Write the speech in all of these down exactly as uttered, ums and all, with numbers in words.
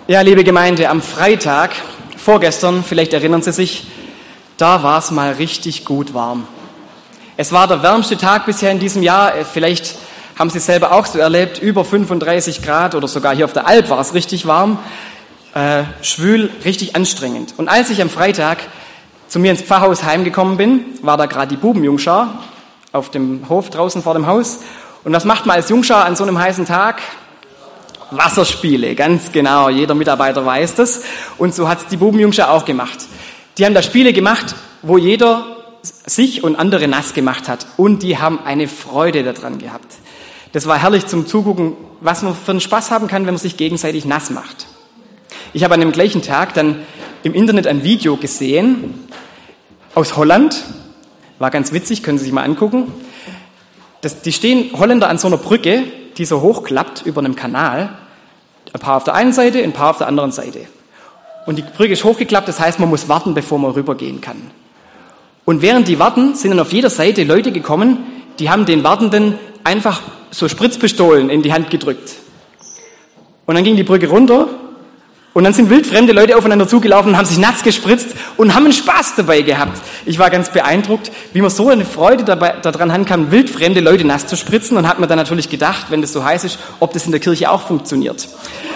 Ja, liebe Gemeinde, am Freitag, vorgestern, vielleicht erinnern Sie sich, da war es mal richtig gut warm. Es war der wärmste Tag bisher in diesem Jahr. Vielleicht haben Sie es selber auch so erlebt, über fünfunddreißig Grad oder sogar hier auf der Alp war es richtig warm, äh, schwül, richtig anstrengend. Und als ich am Freitag zu mir ins Pfarrhaus heimgekommen bin, war da gerade die Bubenjungschar auf dem Hof draußen vor dem Haus. Und was macht man als Jungschar an so einem heißen Tag? Wasserspiele, ganz genau, jeder Mitarbeiter weiß das. Und so hat es die Bubenjungschar auch gemacht. Die haben da Spiele gemacht, wo jeder sich und andere nass gemacht hat. Und die haben eine Freude daran gehabt. Das war herrlich zum Zugucken, was man für einen Spaß haben kann, wenn man sich gegenseitig nass macht. Ich habe an dem gleichen Tag dann im Internet ein Video gesehen aus Holland. War ganz witzig, können Sie sich mal angucken. Das, die stehen Holländer an so einer Brücke, die so hochklappt über einem Kanal. Ein paar auf der einen Seite, ein paar auf der anderen Seite. Und die Brücke ist hochgeklappt, das heißt, man muss warten, bevor man rübergehen kann. Und während die warten, sind dann auf jeder Seite Leute gekommen, die haben den Wartenden einfach so Spritzpistolen in die Hand gedrückt. Und dann ging die Brücke runter und dann sind wildfremde Leute aufeinander zugelaufen und haben sich nass gespritzt und haben einen Spaß dabei gehabt. Ich war ganz beeindruckt, wie man so eine Freude dabei, daran haben kann, wildfremde Leute nass zu spritzen, und hat mir dann natürlich gedacht, wenn das so heiß ist, ob das in der Kirche auch funktioniert.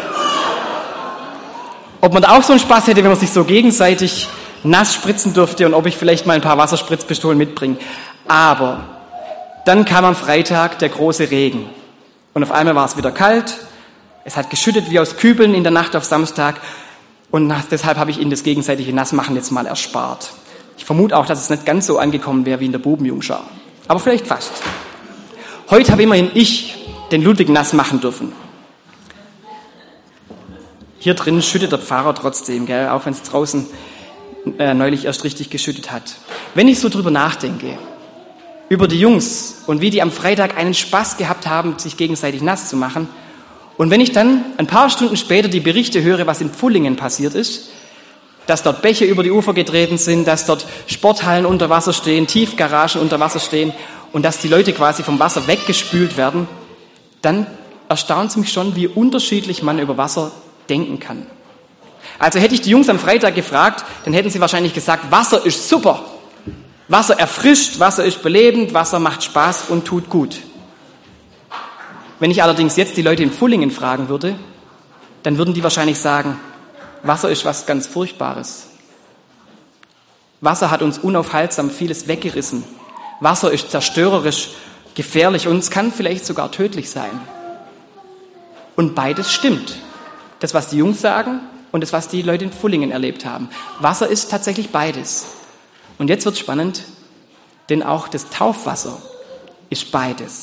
Ob man da auch so einen Spaß hätte, wenn man sich so gegenseitig nass spritzen dürfte, und ob ich vielleicht mal ein paar Wasserspritzpistolen mitbringe. Aber dann kam am Freitag der große Regen und auf einmal war es wieder kalt. Es hat geschüttet wie aus Kübeln in der Nacht auf Samstag, und deshalb habe ich Ihnen das gegenseitige Nassmachen jetzt mal erspart. Ich vermute auch, dass es nicht ganz so angekommen wäre wie in der Bubenjungschar, aber vielleicht fast. Heute habe immerhin ich den Ludwig nass machen dürfen. Hier drin schüttet der Pfarrer trotzdem, gell? Auch wenn es draußen äh, neulich erst richtig geschüttet hat. Wenn ich so drüber nachdenke, über die Jungs und wie die am Freitag einen Spaß gehabt haben, sich gegenseitig nass zu machen, und wenn ich dann ein paar Stunden später die Berichte höre, was in Pfullingen passiert ist, dass dort Bäche über die Ufer getreten sind, dass dort Sporthallen unter Wasser stehen, Tiefgaragen unter Wasser stehen und dass die Leute quasi vom Wasser weggespült werden, dann erstaunt es mich schon, wie unterschiedlich man über Wasser denken kann. Also hätte ich die Jungs am Freitag gefragt, dann hätten sie wahrscheinlich gesagt, Wasser ist super. Wasser erfrischt, Wasser ist belebend, Wasser macht Spaß und tut gut. Wenn ich allerdings jetzt die Leute in Pfullingen fragen würde, dann würden die wahrscheinlich sagen, Wasser ist was ganz Furchtbares. Wasser hat uns unaufhaltsam vieles weggerissen. Wasser ist zerstörerisch, gefährlich und es kann vielleicht sogar tödlich sein. Und beides stimmt. Das, was die Jungs sagen und das, was die Leute in Pfullingen erlebt haben. Wasser ist tatsächlich beides. Und jetzt wird's spannend, denn auch das Taufwasser ist beides.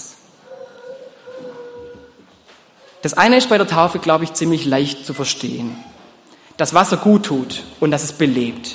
Das eine ist bei der Taufe, glaube ich, ziemlich leicht zu verstehen. Dass Wasser gut tut und dass es belebt.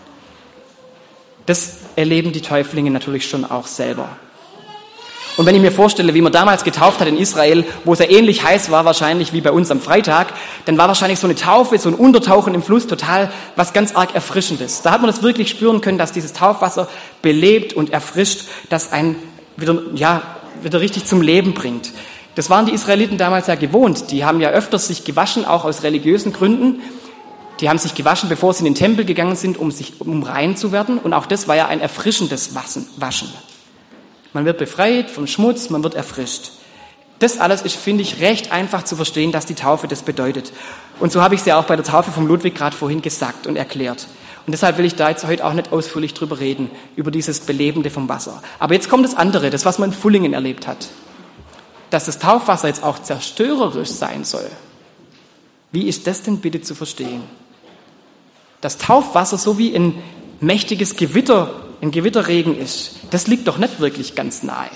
Das erleben die Täuflinge natürlich schon auch selber. Und wenn ich mir vorstelle, wie man damals getauft hat in Israel, wo es ja ähnlich heiß war wahrscheinlich wie bei uns am Freitag, dann war wahrscheinlich so eine Taufe, so ein Untertauchen im Fluss total was ganz arg Erfrischendes. Da hat man das wirklich spüren können, dass dieses Taufwasser belebt und erfrischt, das einen wieder, ja, wieder richtig zum Leben bringt. Das waren die Israeliten damals ja gewohnt. Die haben ja öfters sich gewaschen, auch aus religiösen Gründen. Die haben sich gewaschen, bevor sie in den Tempel gegangen sind, um sich um rein zu werden. Und auch das war ja ein erfrischendes Waschen. Man wird befreit vom Schmutz, man wird erfrischt. Das alles ist, finde ich, recht einfach zu verstehen, dass die Taufe das bedeutet. Und so habe ich es ja auch bei der Taufe vom Ludwig gerade vorhin gesagt und erklärt. Und deshalb will ich da jetzt heute auch nicht ausführlich drüber reden, über dieses Belebende vom Wasser. Aber jetzt kommt das andere, das, was man in Pfullingen erlebt hat. Dass das Taufwasser jetzt auch zerstörerisch sein soll. Wie ist das denn bitte zu verstehen? Das Taufwasser so wie ein mächtiges Gewitter, ein Gewitterregen ist, das liegt doch nicht wirklich ganz nahe.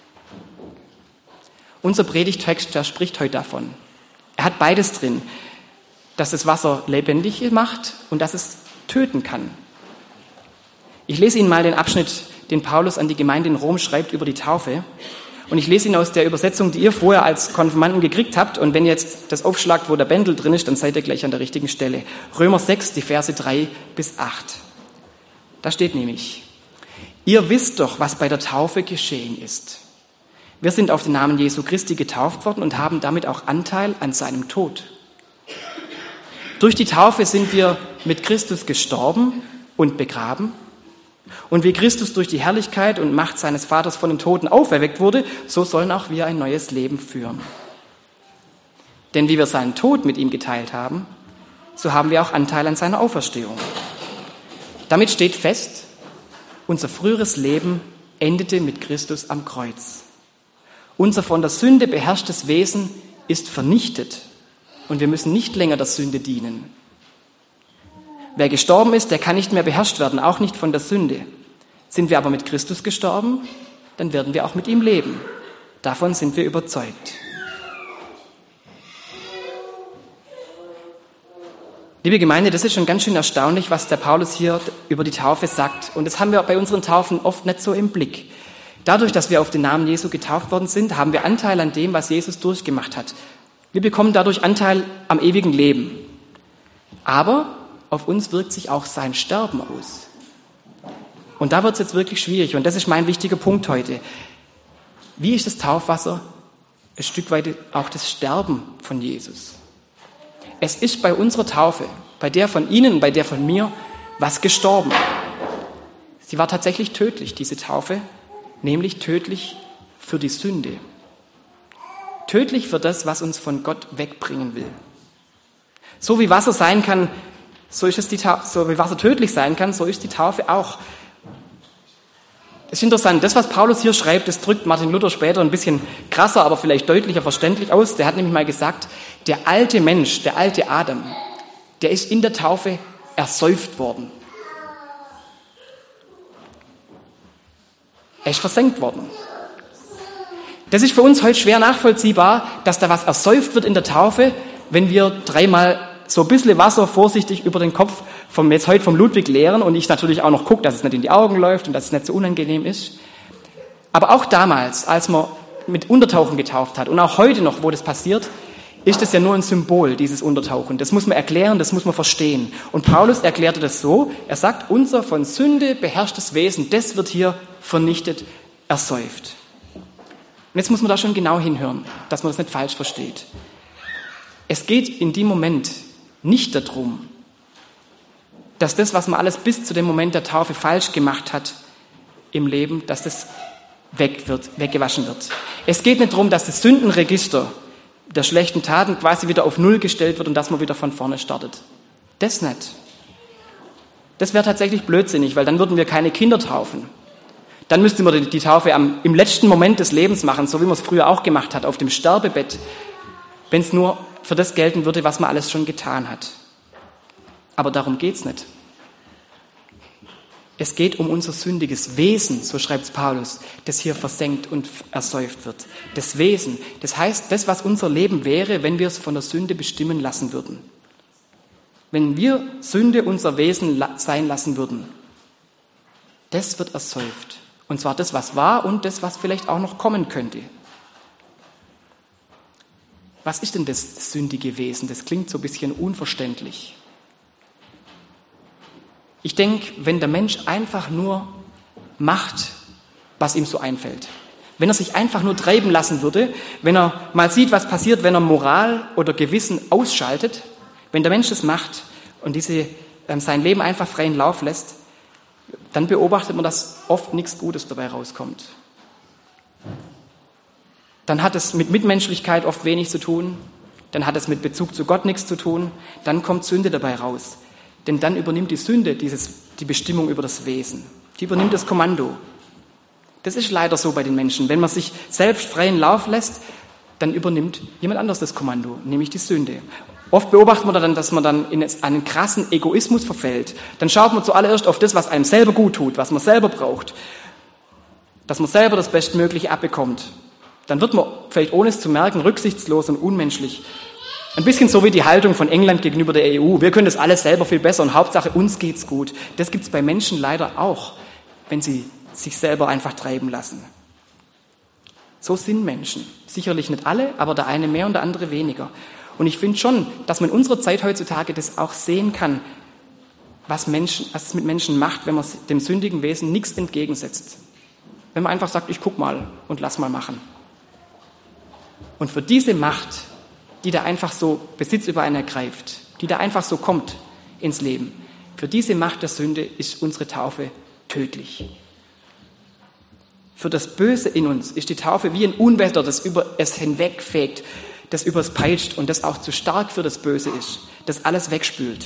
Unser Predigttext, der spricht heute davon. Er hat beides drin, dass das Wasser lebendig macht und dass es töten kann. Ich lese Ihnen mal den Abschnitt, den Paulus an die Gemeinde in Rom schreibt über die Taufe. Und ich lese Ihnen aus der Übersetzung, die ihr vorher als Konfirmanden gekriegt habt. Und wenn ihr jetzt das aufschlagt, wo der Bändel drin ist, dann seid ihr gleich an der richtigen Stelle. Römer sechs, die Verse drei bis acht. Da steht nämlich, ihr wisst doch, was bei der Taufe geschehen ist. Wir sind auf den Namen Jesu Christi getauft worden und haben damit auch Anteil an seinem Tod. Durch die Taufe sind wir mit Christus gestorben und begraben. Und wie Christus durch die Herrlichkeit und Macht seines Vaters von den Toten auferweckt wurde, so sollen auch wir ein neues Leben führen. Denn wie wir seinen Tod mit ihm geteilt haben, so haben wir auch Anteil an seiner Auferstehung. Damit steht fest, unser früheres Leben endete mit Christus am Kreuz. Unser von der Sünde beherrschtes Wesen ist vernichtet und wir müssen nicht länger der Sünde dienen. Wer gestorben ist, der kann nicht mehr beherrscht werden, auch nicht von der Sünde. Sind wir aber mit Christus gestorben, dann werden wir auch mit ihm leben. Davon sind wir überzeugt. Liebe Gemeinde, das ist schon ganz schön erstaunlich, was der Paulus hier über die Taufe sagt. Und das haben wir bei unseren Taufen oft nicht so im Blick. Dadurch, dass wir auf den Namen Jesu getauft worden sind, haben wir Anteil an dem, was Jesus durchgemacht hat. Wir bekommen dadurch Anteil am ewigen Leben. Aber auf uns wirkt sich auch sein Sterben aus. Und da wird es jetzt wirklich schwierig. Und das ist mein wichtiger Punkt heute. Wie ist das Taufwasser ein Stück weit auch das Sterben von Jesus? Es ist bei unserer Taufe, bei der von Ihnen, bei der von mir, was gestorben. Sie war tatsächlich tödlich, diese Taufe, nämlich tödlich für die Sünde. Tödlich für das, was uns von Gott wegbringen will. So wie Wasser sein kann, so ist es die Taufe, so wie Wasser tödlich sein kann, so ist die Taufe auch. Das ist interessant. Das, was Paulus hier schreibt, das drückt Martin Luther später ein bisschen krasser, aber vielleicht deutlicher verständlich aus. Der hat nämlich mal gesagt, der alte Mensch, der alte Adam, der ist in der Taufe ersäuft worden. Er ist versenkt worden. Das ist für uns heute schwer nachvollziehbar, dass da was ersäuft wird in der Taufe, wenn wir dreimal so ein bisschen Wasser vorsichtig über den Kopf vom, jetzt heute vom Ludwig leeren und ich natürlich auch noch gucke, dass es nicht in die Augen läuft und dass es nicht so unangenehm ist. Aber auch damals, als man mit Untertauchen getauft hat und auch heute noch, wo das passiert, ist es ja nur ein Symbol, dieses Untertauchen. Das muss man erklären, das muss man verstehen. Und Paulus erklärte das so, er sagt, unser von Sünde beherrschtes Wesen, das wird hier vernichtet, ersäuft. Und jetzt muss man da schon genau hinhören, dass man das nicht falsch versteht. Es geht in dem Moment nicht darum, dass das, was man alles bis zu dem Moment der Taufe falsch gemacht hat im Leben, dass das weg wird, weggewaschen wird. Es geht nicht darum, dass das Sündenregister der schlechten Taten quasi wieder auf Null gestellt wird und dass man wieder von vorne startet. Das nicht. Das wäre tatsächlich blödsinnig, weil dann würden wir keine Kinder taufen. Dann müsste man die Taufe am, im letzten Moment des Lebens machen, so wie man es früher auch gemacht hat, auf dem Sterbebett, wenn es nur für das gelten würde, was man alles schon getan hat. Aber darum geht's nicht. Es geht um unser sündiges Wesen, so schreibt es Paulus, das hier versenkt und ersäuft wird. Das Wesen, das heißt, das, was unser Leben wäre, wenn wir es von der Sünde bestimmen lassen würden. Wenn wir Sünde unser Wesen sein lassen würden, das wird ersäuft. Und zwar das, was war und das, was vielleicht auch noch kommen könnte. Was ist denn das sündige Wesen? Das klingt so ein bisschen unverständlich. Ich denke, wenn der Mensch einfach nur macht, was ihm so einfällt, wenn er sich einfach nur treiben lassen würde, wenn er mal sieht, was passiert, wenn er Moral oder Gewissen ausschaltet, wenn der Mensch das macht und diese, ähm, sein Leben einfach freien Lauf lässt, dann beobachtet man, dass oft nichts Gutes dabei rauskommt. Dann hat es mit Mitmenschlichkeit oft wenig zu tun, dann hat es mit Bezug zu Gott nichts zu tun, dann kommt Sünde dabei raus. Denn dann übernimmt die Sünde dieses, die Bestimmung über das Wesen. Die übernimmt das Kommando. Das ist leider so bei den Menschen. Wenn man sich selbst freien Lauf lässt, dann übernimmt jemand anderes das Kommando, nämlich die Sünde. Oft beobachtet man dann, dass man dann in einen krassen Egoismus verfällt. Dann schaut man zuallererst auf das, was einem selber gut tut, was man selber braucht. Dass man selber das Bestmögliche abbekommt. Dann wird man, vielleicht ohne es zu merken, rücksichtslos und unmenschlich. Ein bisschen so wie die Haltung von England gegenüber der E U. Wir können das alles selber viel besser und Hauptsache uns geht's gut. Das gibt's bei Menschen leider auch, wenn sie sich selber einfach treiben lassen. So sind Menschen. Sicherlich nicht alle, aber der eine mehr und der andere weniger. Und ich finde schon, dass man in unserer Zeit heutzutage das auch sehen kann, was, Menschen, was es mit Menschen macht, wenn man dem sündigen Wesen nichts entgegensetzt. Wenn man einfach sagt, ich guck mal und lass mal machen. Und für diese Macht, die da einfach so Besitz über einen ergreift, die da einfach so kommt ins Leben. Für diese Macht der Sünde ist unsere Taufe tödlich. Für das Böse in uns ist die Taufe wie ein Unwetter, das über es hinwegfegt, das übers peitscht und das auch zu stark für das Böse ist, das alles wegspült.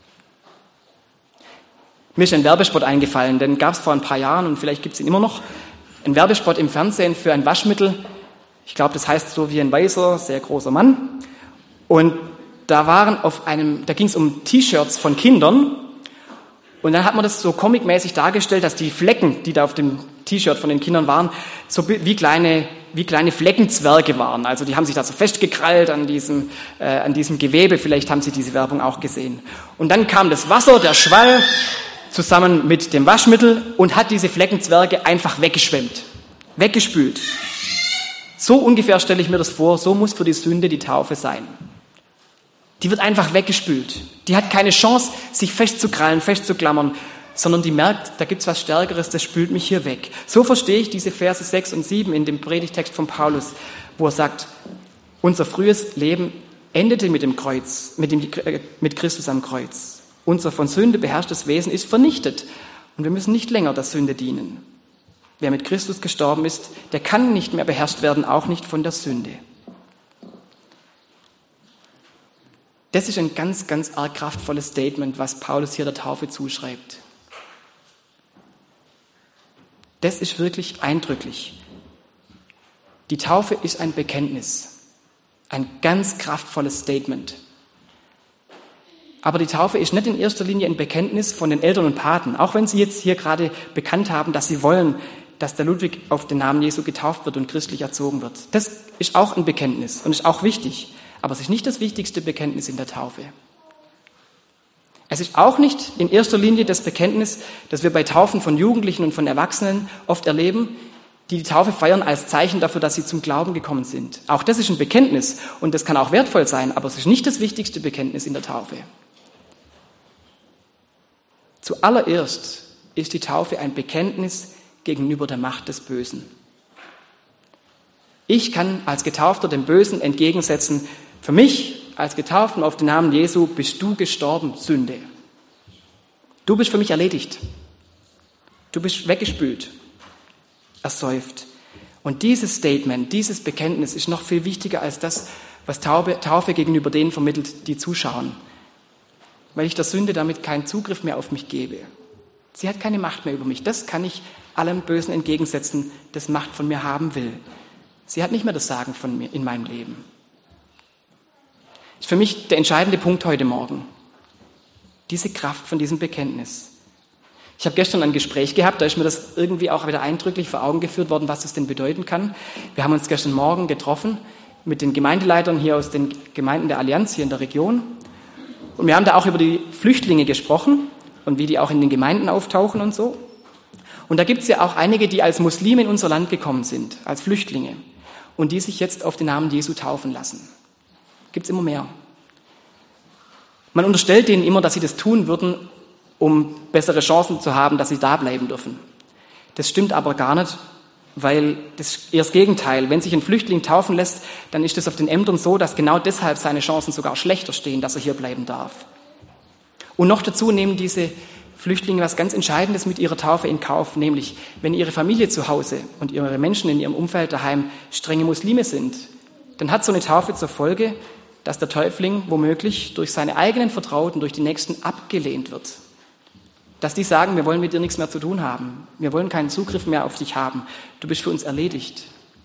Mir ist ein Werbespot eingefallen, den gab es vor ein paar Jahren und vielleicht gibt es ihn immer noch. Ein Werbespot im Fernsehen für ein Waschmittel. Ich glaube, das heißt so wie ein weißer, sehr großer Mann. Und da waren auf einem, da ging es um T-Shirts von Kindern. Und dann hat man das so comicmäßig dargestellt, dass die Flecken, die da auf dem T-Shirt von den Kindern waren, so wie kleine, wie kleine Fleckenzwerge waren. Also die haben sich da so festgekrallt an diesem, äh, an diesem Gewebe. Vielleicht haben Sie diese Werbung auch gesehen. Und dann kam das Wasser, der Schwall, zusammen mit dem Waschmittel und hat diese Fleckenzwerge einfach weggeschwemmt, weggespült. So ungefähr stelle ich mir das vor, so muss für die Sünde die Taufe sein. Die wird einfach weggespült. Die hat keine Chance, sich festzukrallen, festzuklammern, sondern die merkt, da gibt's was Stärkeres, das spült mich hier weg. So verstehe ich diese Verse sechs und sieben in dem Predigtext von Paulus, wo er sagt, unser frühes Leben endete mit dem Kreuz, mit, dem, mit Christus am Kreuz. Unser von Sünde beherrschtes Wesen ist vernichtet und wir müssen nicht länger der Sünde dienen. Wer mit Christus gestorben ist, der kann nicht mehr beherrscht werden, auch nicht von der Sünde. Das ist ein ganz, ganz arg kraftvolles Statement, was Paulus hier der Taufe zuschreibt. Das ist wirklich eindrücklich. Die Taufe ist ein Bekenntnis, ein ganz kraftvolles Statement. Aber die Taufe ist nicht in erster Linie ein Bekenntnis von den Eltern und Paten, auch wenn sie jetzt hier gerade bekannt haben, dass sie wollen, dass der Ludwig auf den Namen Jesu getauft wird und christlich erzogen wird. Das ist auch ein Bekenntnis und ist auch wichtig, aber es ist nicht das wichtigste Bekenntnis in der Taufe. Es ist auch nicht in erster Linie das Bekenntnis, das wir bei Taufen von Jugendlichen und von Erwachsenen oft erleben, die die Taufe feiern als Zeichen dafür, dass sie zum Glauben gekommen sind. Auch das ist ein Bekenntnis und das kann auch wertvoll sein, aber es ist nicht das wichtigste Bekenntnis in der Taufe. Zuallererst ist die Taufe ein Bekenntnis gegenüber der Macht des Bösen. Ich kann als Getaufter dem Bösen entgegensetzen, für mich als Getauften auf den Namen Jesu bist du gestorben, Sünde. Du bist für mich erledigt. Du bist weggespült, ersäuft. Und dieses Statement, dieses Bekenntnis ist noch viel wichtiger als das, was Taufe, Taufe gegenüber denen vermittelt, die zuschauen. Weil ich der Sünde damit keinen Zugriff mehr auf mich gebe. Sie hat keine Macht mehr über mich. Das kann ich allem Bösen entgegensetzen, das Macht von mir haben will. Sie hat nicht mehr das Sagen von mir in meinem Leben. Das ist für mich der entscheidende Punkt heute Morgen. Diese Kraft von diesem Bekenntnis. Ich habe gestern ein Gespräch gehabt, da ist mir das irgendwie auch wieder eindrücklich vor Augen geführt worden, was das denn bedeuten kann. Wir haben uns gestern Morgen getroffen mit den Gemeindeleitern hier aus den Gemeinden der Allianz hier in der Region. Und wir haben da auch über die Flüchtlinge gesprochen und wie die auch in den Gemeinden auftauchen und so. Und da gibt es ja auch einige, die als Muslime in unser Land gekommen sind, als Flüchtlinge, und die sich jetzt auf den Namen Jesu taufen lassen. Gibt es immer mehr. Man unterstellt denen immer, dass sie das tun würden, um bessere Chancen zu haben, dass sie da bleiben dürfen. Das stimmt aber gar nicht, weil das ist eher das Gegenteil. Wenn sich ein Flüchtling taufen lässt, dann ist es auf den Ämtern so, dass genau deshalb seine Chancen sogar schlechter stehen, dass er hier bleiben darf. Und noch dazu nehmen diese Flüchtlinge was ganz Entscheidendes mit ihrer Taufe in Kauf, nämlich wenn ihre Familie zu Hause und ihre Menschen in ihrem Umfeld daheim strenge Muslime sind, dann hat so eine Taufe zur Folge, dass der Täufling womöglich durch seine eigenen Vertrauten, durch die Nächsten abgelehnt wird. Dass die sagen, wir wollen mit dir nichts mehr zu tun haben. Wir wollen keinen Zugriff mehr auf dich haben. Du bist für uns erledigt.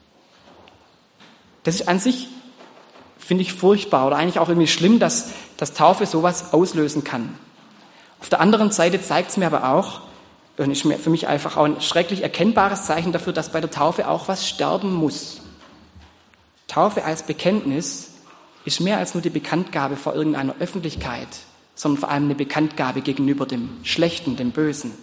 Das ist an sich, finde ich, furchtbar oder eigentlich auch irgendwie schlimm, dass, dass Taufe sowas auslösen kann. Auf der anderen Seite zeigt es mir aber auch, und ist für mich einfach auch ein schrecklich erkennbares Zeichen dafür, dass bei der Taufe auch was sterben muss. Taufe als Bekenntnis ist mehr als nur die Bekanntgabe vor irgendeiner Öffentlichkeit, sondern vor allem eine Bekanntgabe gegenüber dem Schlechten, dem Bösen.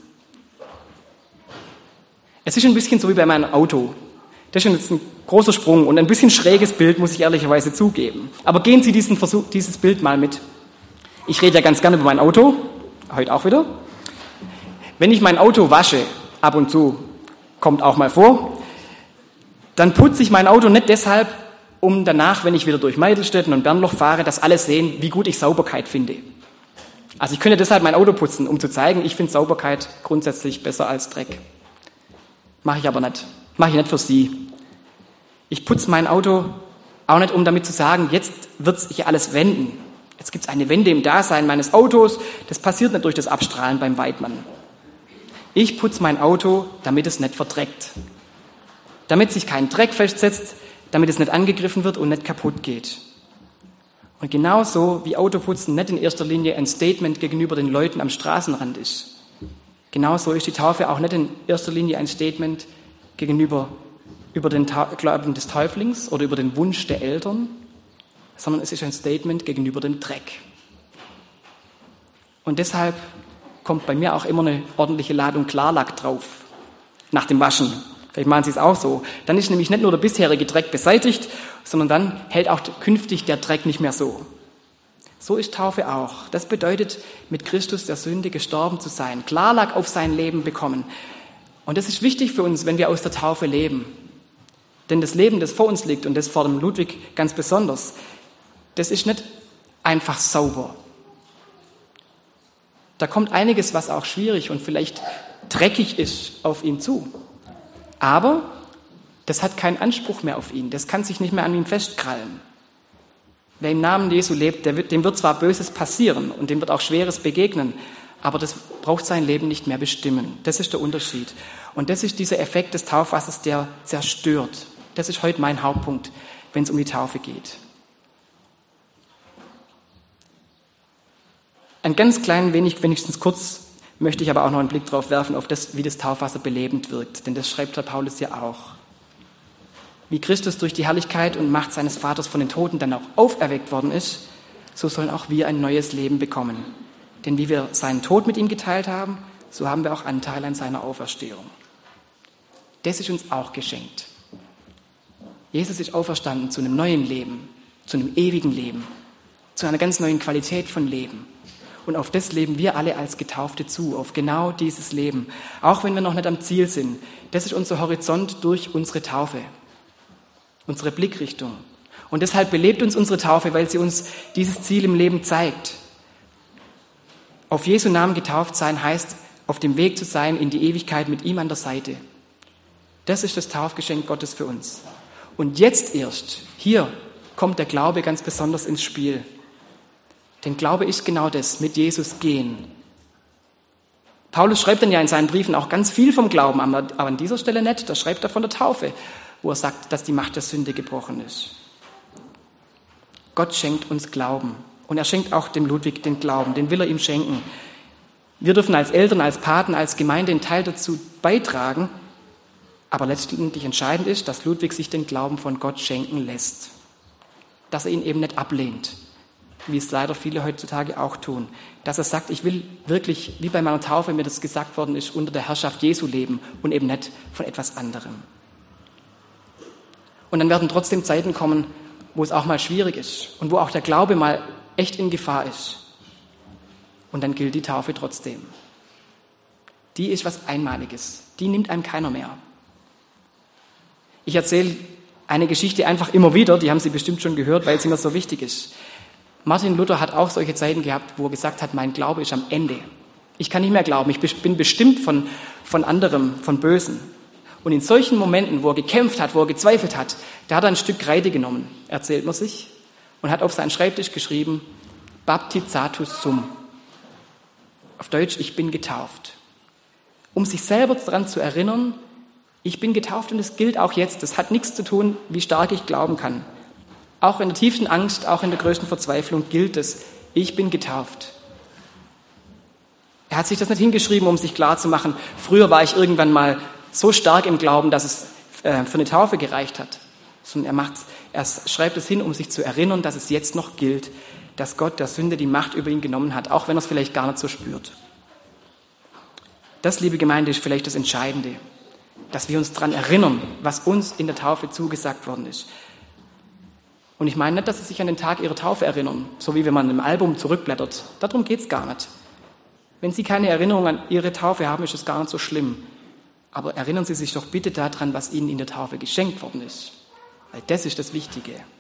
Es ist ein bisschen so wie bei meinem Auto. Das ist jetzt ein großer Sprung und ein bisschen schräges Bild, muss ich ehrlicherweise zugeben. Aber gehen Sie diesen Versuch, dieses Bild mal mit. Ich rede ja ganz gerne über mein Auto, heute auch wieder. Wenn ich mein Auto wasche, ab und zu, kommt auch mal vor, dann putze ich mein Auto nicht deshalb, um danach, wenn ich wieder durch Meidelstetten und Bernloch fahre, dass alle sehen, wie gut ich Sauberkeit finde. Also ich könnte deshalb mein Auto putzen, um zu zeigen, ich finde Sauberkeit grundsätzlich besser als Dreck. Mache ich aber nicht. Mache ich nicht für Sie. Ich putze mein Auto auch nicht, um damit zu sagen, jetzt wird sich alles wenden. Jetzt gibt es eine Wende im Dasein meines Autos. Das passiert nicht durch das Abstrahlen beim Weidmann. Ich putze mein Auto, damit es nicht verdreckt. Damit sich kein Dreck festsetzt, damit es nicht angegriffen wird und nicht kaputt geht. Und genauso wie Autoputzen nicht in erster Linie ein Statement gegenüber den Leuten am Straßenrand ist, genauso ist die Taufe auch nicht in erster Linie ein Statement gegenüber über den Glauben des Täuflings oder über den Wunsch der Eltern, sondern es ist ein Statement gegenüber dem Dreck. Und deshalb kommt bei mir auch immer eine ordentliche Ladung Klarlack drauf, nach dem Waschen. Vielleicht machen Sie es auch so. Dann ist nämlich nicht nur der bisherige Dreck beseitigt, sondern dann hält auch künftig der Dreck nicht mehr so. So ist Taufe auch. Das bedeutet, mit Christus der Sünde gestorben zu sein, Klarlack auf sein Leben bekommen. Und das ist wichtig für uns, wenn wir aus der Taufe leben. Denn das Leben, das vor uns liegt, und das vor dem Ludwig ganz besonders, das ist nicht einfach sauber. Da kommt einiges, was auch schwierig und vielleicht dreckig ist, auf ihn zu. Aber das hat keinen Anspruch mehr auf ihn. Das kann sich nicht mehr an ihm festkrallen. Wer im Namen Jesu lebt, der wird, dem wird zwar Böses passieren und dem wird auch Schweres begegnen, aber das braucht sein Leben nicht mehr bestimmen. Das ist der Unterschied. Und das ist dieser Effekt des Taufwassers, der zerstört. Das ist heute mein Hauptpunkt, wenn es um die Taufe geht. Ein ganz klein wenig, wenigstens kurz, möchte ich aber auch noch einen Blick drauf werfen, auf das, wie das Taufwasser belebend wirkt. Denn das schreibt der Paulus ja auch. Wie Christus durch die Herrlichkeit und Macht seines Vaters von den Toten dann auch auferweckt worden ist, so sollen auch wir ein neues Leben bekommen. Denn wie wir seinen Tod mit ihm geteilt haben, so haben wir auch Anteil an seiner Auferstehung. Das ist uns auch geschenkt. Jesus ist auferstanden zu einem neuen Leben, zu einem ewigen Leben, zu einer ganz neuen Qualität von Leben. Und auf das leben wir alle als Getaufte zu, auf genau dieses Leben. Auch wenn wir noch nicht am Ziel sind. Das ist unser Horizont durch unsere Taufe, unsere Blickrichtung. Und deshalb belebt uns unsere Taufe, weil sie uns dieses Ziel im Leben zeigt. Auf Jesu Namen getauft sein heißt, auf dem Weg zu sein in die Ewigkeit mit ihm an der Seite. Das ist das Taufgeschenk Gottes für uns. Und jetzt erst, hier kommt der Glaube ganz besonders ins Spiel. Denn Glaube ist genau das, mit Jesus gehen. Paulus schreibt dann ja in seinen Briefen auch ganz viel vom Glauben, aber an dieser Stelle nicht. Da schreibt er von der Taufe, wo er sagt, dass die Macht der Sünde gebrochen ist. Gott schenkt uns Glauben. Und er schenkt auch dem Ludwig den Glauben, den will er ihm schenken. Wir dürfen als Eltern, als Paten, als Gemeinde einen Teil dazu beitragen. Aber letztendlich entscheidend ist, dass Ludwig sich den Glauben von Gott schenken lässt. Dass er ihn eben nicht ablehnt, wie es leider viele heutzutage auch tun. Dass er sagt, ich will wirklich, wie bei meiner Taufe mir das gesagt worden ist, unter der Herrschaft Jesu leben und eben nicht von etwas anderem. Und dann werden trotzdem Zeiten kommen, wo es auch mal schwierig ist und wo auch der Glaube mal echt in Gefahr ist. Und dann gilt die Taufe trotzdem. Die ist was Einmaliges. Die nimmt einem keiner mehr. Ich erzähle eine Geschichte einfach immer wieder, die haben Sie bestimmt schon gehört, weil sie mir so wichtig ist. Martin Luther hat auch solche Zeiten gehabt, wo er gesagt hat, mein Glaube ist am Ende. Ich kann nicht mehr glauben, ich bin bestimmt von, von anderem, von Bösen. Und in solchen Momenten, wo er gekämpft hat, wo er gezweifelt hat, da hat er ein Stück Kreide genommen, erzählt man sich, und hat auf seinen Schreibtisch geschrieben, Baptizatus sum. Auf Deutsch, ich bin getauft. Um sich selber daran zu erinnern, ich bin getauft und es gilt auch jetzt. Das hat nichts zu tun, wie stark ich glauben kann. Auch in der tiefsten Angst, auch in der größten Verzweiflung gilt es, ich bin getauft. Er hat sich das nicht hingeschrieben, um sich klarzumachen, früher war ich irgendwann mal so stark im Glauben, dass es äh, für eine Taufe gereicht hat. Sondern er, macht's, er schreibt es hin, um sich zu erinnern, dass es jetzt noch gilt, dass Gott der Sünde die Macht über ihn genommen hat, auch wenn er es vielleicht gar nicht so spürt. Das, liebe Gemeinde, ist vielleicht das Entscheidende, dass wir uns daran erinnern, was uns in der Taufe zugesagt worden ist. Und ich meine nicht, dass Sie sich an den Tag Ihrer Taufe erinnern, so wie wenn man im Album zurückblättert. Darum geht es gar nicht. Wenn Sie keine Erinnerung an Ihre Taufe haben, ist es gar nicht so schlimm. Aber erinnern Sie sich doch bitte daran, was Ihnen in der Taufe geschenkt worden ist. Weil das ist das Wichtige.